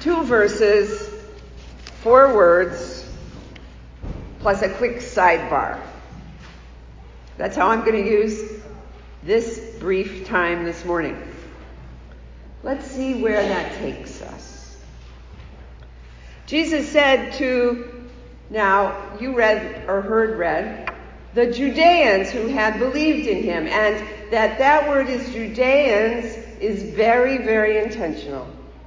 2 verses, 4 words, plus a quick sidebar. That's how I'm going to use this brief time this morning. Let's see where that takes us. Jesus said to, now you read or heard read, the Judeans who had believed in him, and that word is Judeans is very, very intentional.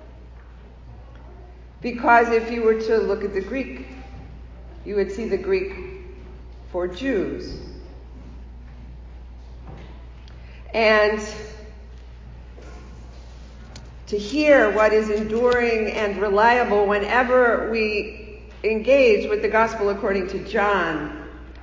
Because if you were to look at the Greek, you would see the Greek for Jews. And to hear what is enduring and reliable whenever we engage with the gospel according to John,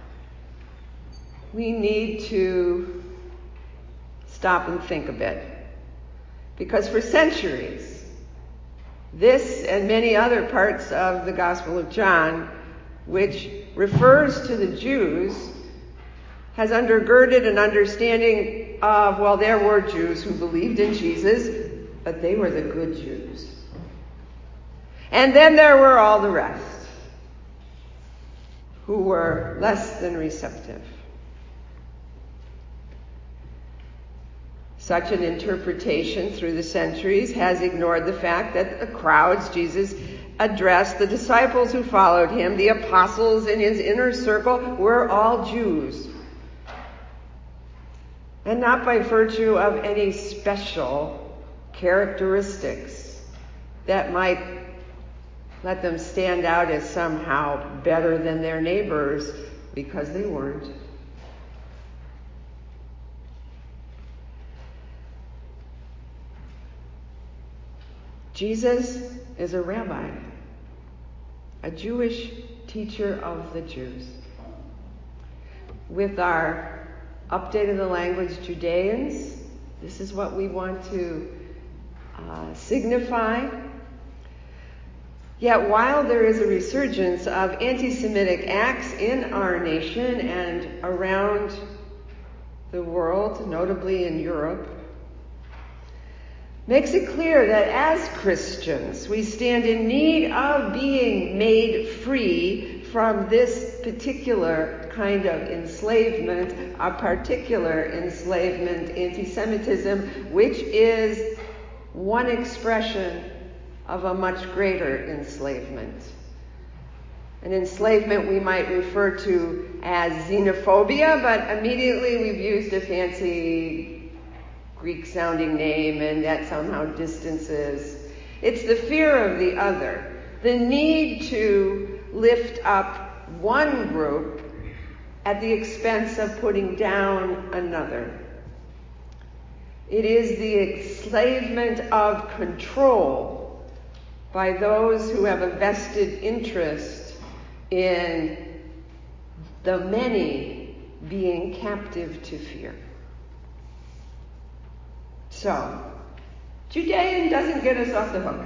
we need to stop and think a bit. Because for centuries, this and many other parts of the Gospel of John, which refers to the Jews, has undergirded an understanding of, well, there were Jews who believed in Jesus, but they were the good Jews. And then there were all the rest, who were less than receptive. Such an interpretation through the centuries has ignored the fact that the crowds Jesus addressed, the disciples who followed him, the apostles in his inner circle, were all Jews. And not by virtue of any special characteristics that might let them stand out as somehow better than their neighbors, because they weren't. Jesus is a rabbi, a Jewish teacher of the Jews. With our update of the language, Judeans, this is what we want to signify. Yet while there is a resurgence of anti-Semitic acts in our nation and around the world, notably in Europe, makes it clear that as Christians, we stand in need of being made free from this particular kind of enslavement, a particular enslavement, anti-Semitism, which is one expression of a much greater enslavement. An enslavement we might refer to as xenophobia, but immediately we've used a fancy Greek-sounding name, and that somehow distances. It's the fear of the other, the need to lift up one group at the expense of putting down another. It is the enslavement of control by those who have a vested interest in the many being captive to fear. So, Judean doesn't get us off the hook.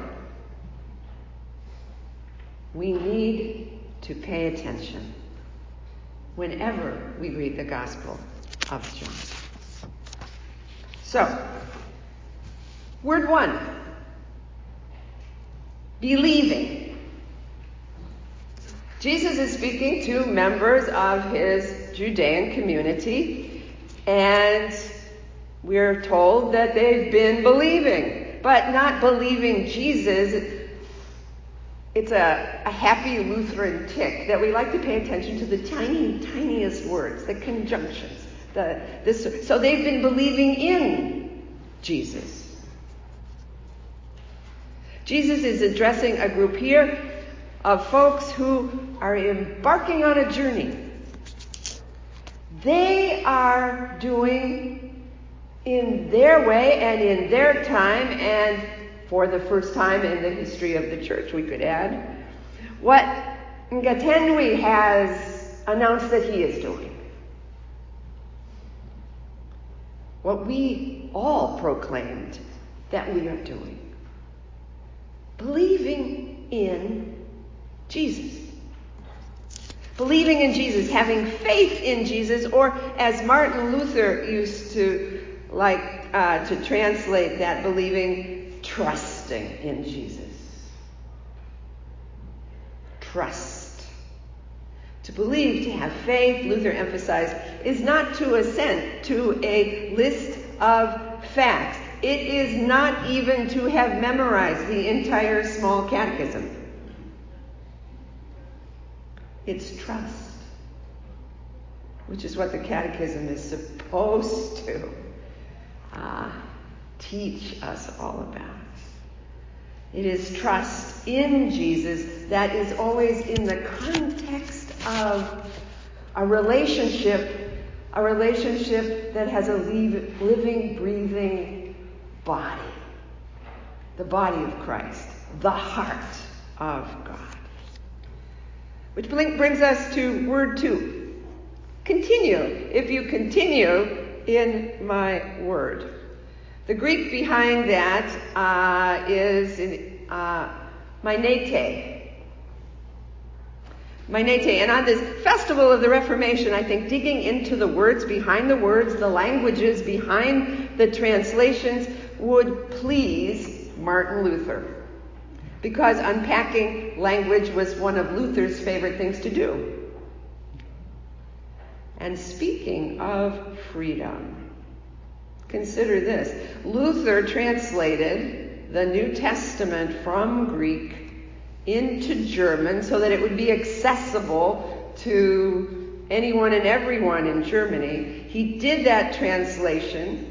We need to pay attention whenever we read the Gospel of John. So, word 1, believing. Jesus is speaking to members of his Judean community, and we're told that they've been believing, but not believing Jesus. It's a happy Lutheran tick that we like to pay attention to the tiniest words, the conjunctions. So they've been believing in Jesus. Jesus is addressing a group here of folks who are embarking on a journey. They are doing in their way and in their time, and for the first time in the history of the church, we could add, what Ngatenwi has announced that he is doing. What we all proclaimed that we are doing. Believing in Jesus. Believing in Jesus, having faith in Jesus, or as Martin Luther used to like to translate that, believing, trusting in Jesus. trust. To believe, to have faith, Luther emphasized, is not to assent to a list of facts. It is not even to have memorized the entire small catechism. It's trust, which is what the catechism is supposed to teach us all about. It is trust in Jesus that is always in the context of a relationship that has a living, breathing body. The body of Christ, the heart of God. Which brings us to word 2. Continue. If you continue in my word. The Greek behind that is mainete. Mainete. And on this festival of the Reformation, I think digging into the words behind the words, the languages behind the translations, would please Martin Luther. Because unpacking language was one of Luther's favorite things to do. And speaking of freedom, consider this. Luther translated the New Testament from Greek into German so that it would be accessible to anyone and everyone in Germany. He did that translation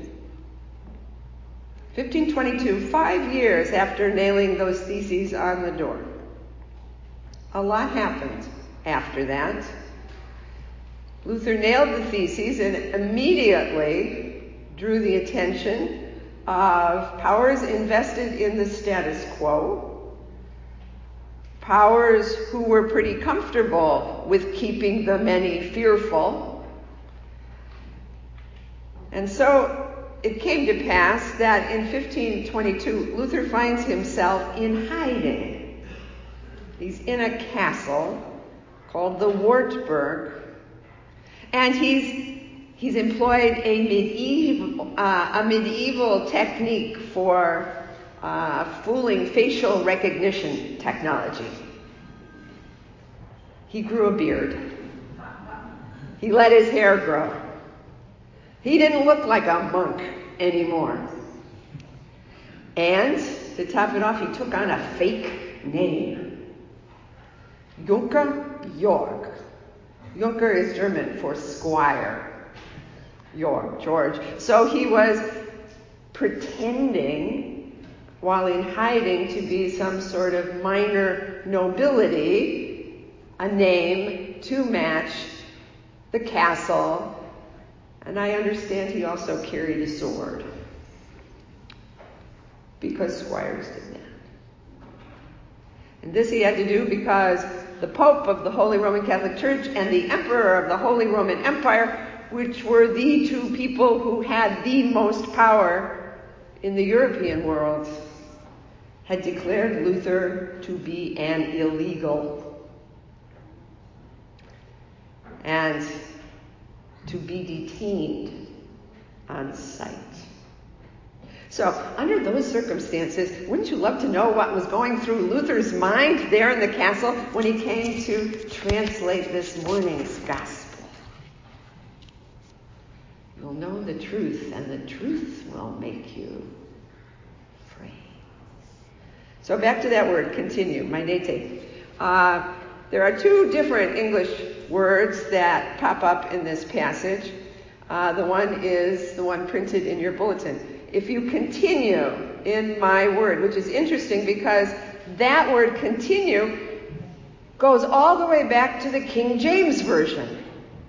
1522, 5 years after nailing those theses on the door. A lot happened after that. Luther nailed the theses and immediately drew the attention of powers invested in the status quo, powers who were pretty comfortable with keeping the many fearful. And so it came to pass that in 1522, Luther finds himself in hiding. He's in a castle called the Wartburg, and he's employed a medieval technique for fooling facial recognition technology. He grew a beard. He let his hair grow. He didn't look like a monk anymore. And to top it off, he took on a fake name. Junker Georg. Junker is German for squire. George. So he was pretending, while in hiding, to be some sort of minor nobility, a name to match the castle. And I understand he also carried a sword, because squires did that. And this he had to do because the Pope of the Holy Roman Catholic Church and the Emperor of the Holy Roman Empire, which were the two people who had the most power in the European world, had declared Luther to be an illegal and to be detained on sight. So, under those circumstances, wouldn't you love to know what was going through Luther's mind there in the castle when he came to translate this morning's gospel? You'll know the truth, and the truth will make you free. So back to that word, continue, mainete. There are two different English words that pop up in this passage. The one is the one printed in your bulletin. If you continue in my word, which is interesting because that word continue goes all the way back to the King James Version.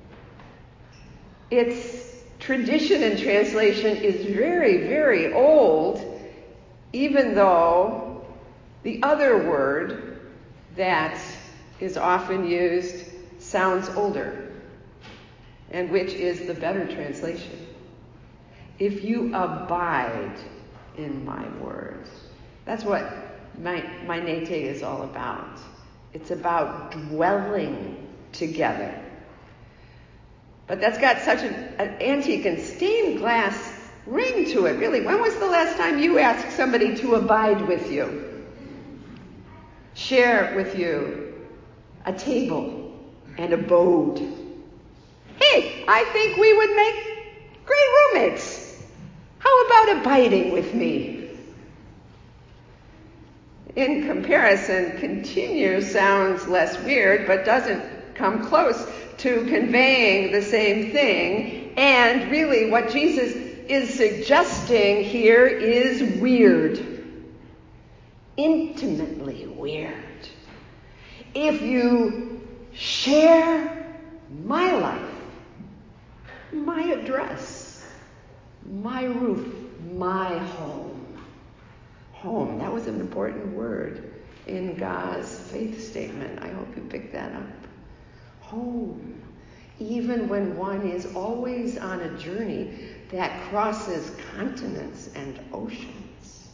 Its tradition and translation is very, very old, even though the other word that is often used sounds older, and which is the better translation. If you abide in my words. That's what mainete is all about. It's about dwelling together. But that's got such an antique and stained glass ring to it, really. When was the last time you asked somebody to abide with you? Share with you a table, and abode. Hey, I think we would make great roommates. How about abiding with me? In comparison, continue sounds less weird, but doesn't come close to conveying the same thing. And really what Jesus is suggesting here is weird. Intimately weird. If you share my life, my address, my roof, my home. Home, that was an important word in God's faith statement. I hope you picked that up. Home. Even when one is always on a journey that crosses continents and oceans.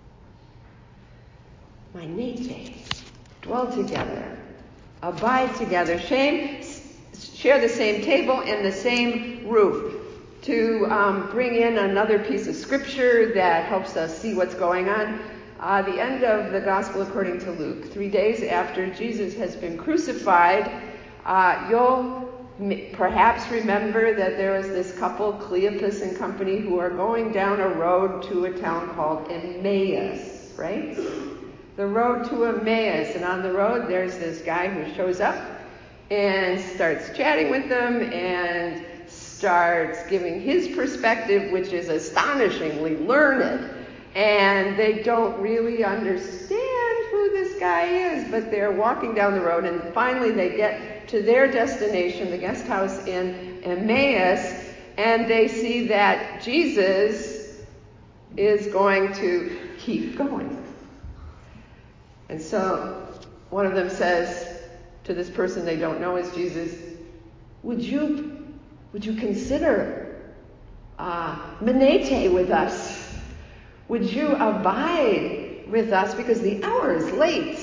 Mainete, dwell together, abide together, share the same table and the same roof. To bring in another piece of scripture that helps us see what's going on, the end of the Gospel according to Luke, 3 days after Jesus has been crucified, you'll perhaps remember that there was this couple, Cleopas and company, who are going down a road to a town called Emmaus, right? The road to Emmaus. And on the road, there's this guy who shows up and starts chatting with them and starts giving his perspective, which is astonishingly learned. And they don't really understand who this guy is, but they're walking down the road, and finally they get to their destination, the guest house in Emmaus, and they see that Jesus is going to keep going. And so one of them says to this person they don't know is Jesus, would you consider Mainete with us? Would you abide with us? Because the hour is late.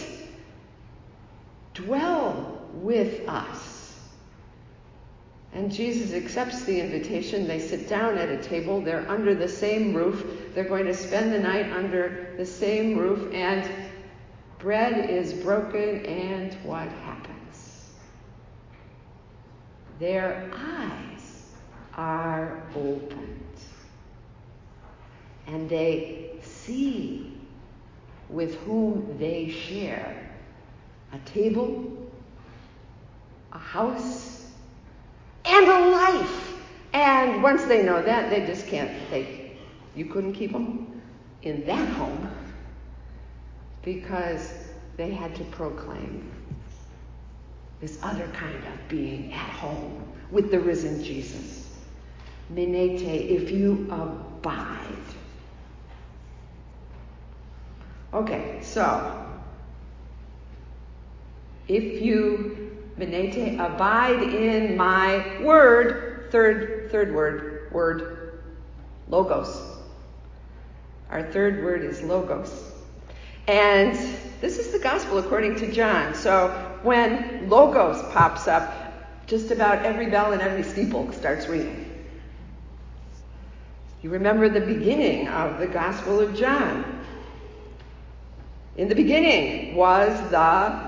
Dwell with us. And Jesus accepts the invitation. They sit down at a table. They're under the same roof. They're going to spend the night under the same roof. And bread is broken, and what happens? Their eyes are opened. And they see with whom they share a table, a house, and a life. And once they know that, they just can't, you couldn't keep them in that home because they had to proclaim this other kind of being at home with the risen Jesus. Mainete, if you abide. Okay, so if you, Mainete, abide in my word, third word, logos. Our third word is logos. And this is the gospel according to John. So when logos pops up, just about every bell in every steeple starts ringing. You remember the beginning of the Gospel of John. In the beginning was the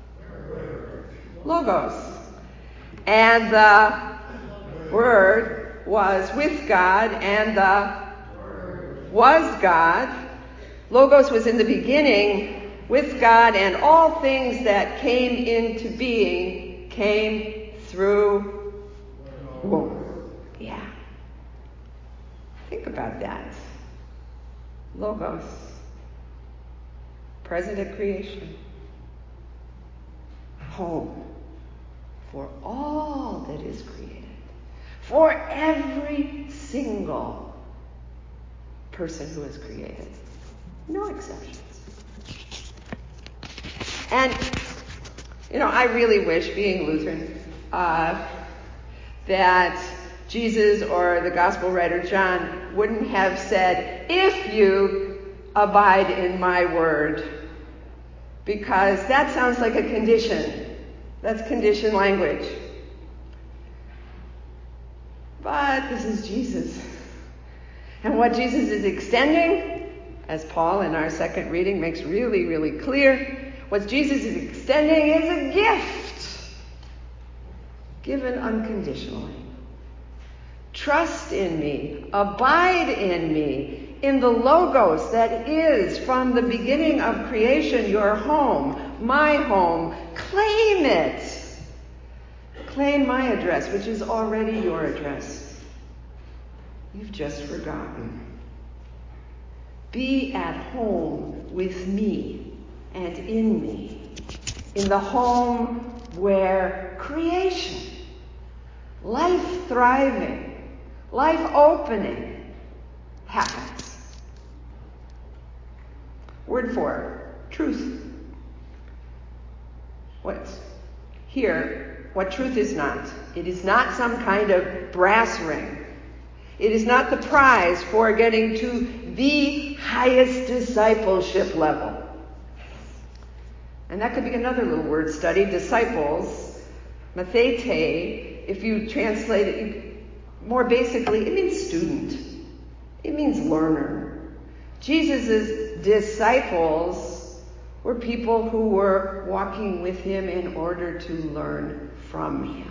Logos. And the Word was with God, and the was God. Logos was in the beginning with God, and all things that came into being came through Word. Yeah. Think about that. Logos. Present at creation. Home. For all that is created. For every single person who is created. No exceptions. And, I really wish, being Lutheran, that Jesus or the gospel writer John wouldn't have said, if you abide in my word, because that sounds like a condition. That's condition language. But this is Jesus. And what Jesus is extending, as Paul in our second reading makes really, really clear, What Jesus is extending is a gift, given unconditionally. Trust in me, abide in me, in the Logos that is from the beginning of creation your home, my home. Claim it. Claim my address, which is already your address. You've just forgotten. Be at home with me and in me, in the home where creation, life thriving, life opening happens. Word 4, truth. What's here? What truth is not? It is not some kind of brass ring. It is not the prize for getting to the highest discipleship level. And that could be another little word study, disciples, mathete. If you translate it more basically, it means student. It means learner. Jesus' disciples were people who were walking with him in order to learn from him.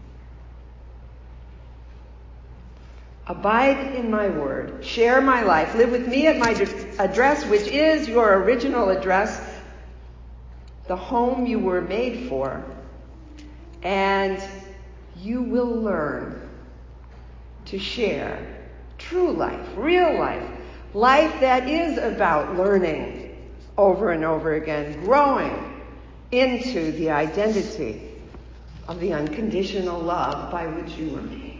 Abide in my word. Share my life. Live with me at my address, which is your original address, the home you were made for. And you will learn to share true life, real life, life that is about learning over and over again, growing into the identity of the unconditional love by which you were made.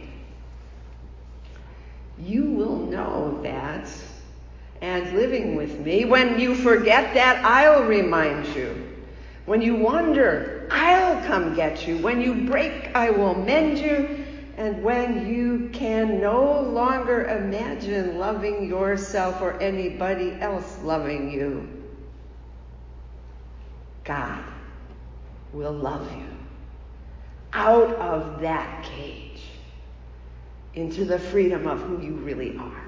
You will know that, and living with me, when you forget that, I'll remind you. When you wander, I'll come get you. When you break, I will mend you. And when you can no longer imagine loving yourself or anybody else loving you, God will love you out of that cage into the freedom of who you really are.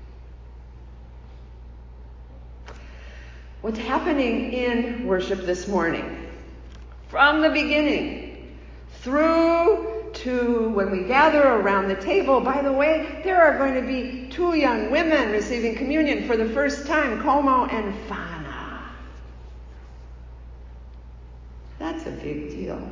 What's happening in worship this morning, from the beginning through to when we gather around the table. By the way, there are going to be 2 young women receiving communion for the first time, Como and Fana. That's a big deal.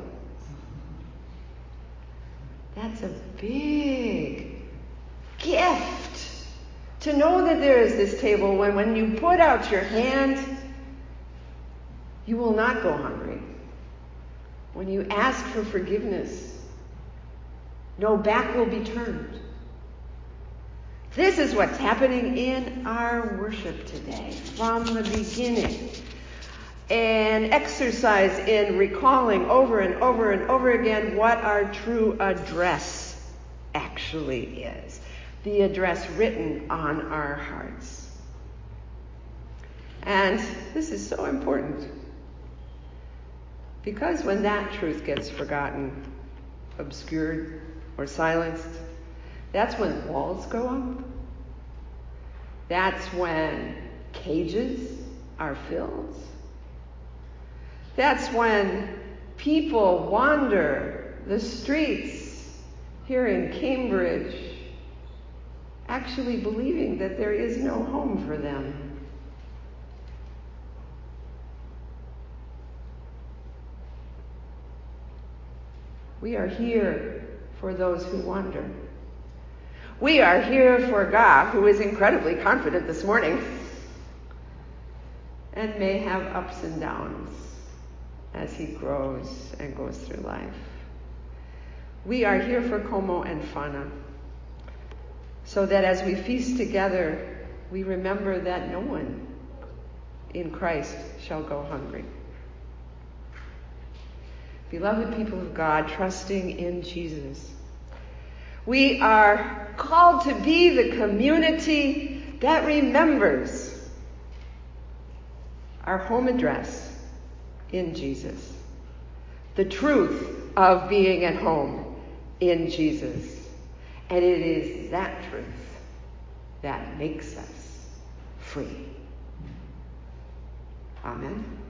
That's a big gift to know that there is this table when you put out your hand, you will not go hungry. When you ask for forgiveness, no back will be turned. This is what's happening in our worship today from the beginning. An exercise in recalling over and over and over again what our true address actually is. The address written on our hearts. And this is so important, because when that truth gets forgotten, obscured, or silenced, that's when walls go up. That's when cages are filled. That's when people wander the streets here in Cambridge, actually believing that there is no home for them. We are here for those who wander. We are here for God, who is incredibly confident this morning and may have ups and downs as he grows and goes through life. We are here for Como and Fana, so that as we feast together, we remember that no one in Christ shall go hungry. Beloved people of God, trusting in Jesus, we are called to be the community that remembers our home address in Jesus. The truth of being at home in Jesus. And it is that truth that makes us free. Amen.